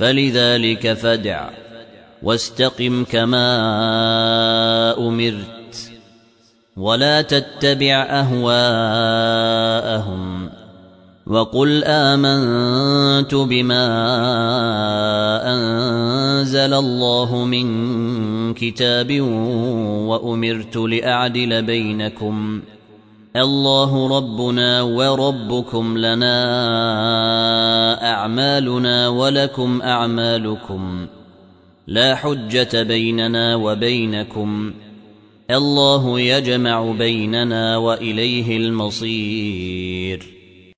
فلذلك فادع واستقم كما أمرت ولا تتبع أهواءهم وقل آمنت بما أنزل الله من كتاب وأمرت لأعدل بينكم الله ربنا وربكم لنا أعمالنا ولكم أعمالكم لا حجة بيننا وبينكم الله يجمع بيننا وإليه المصير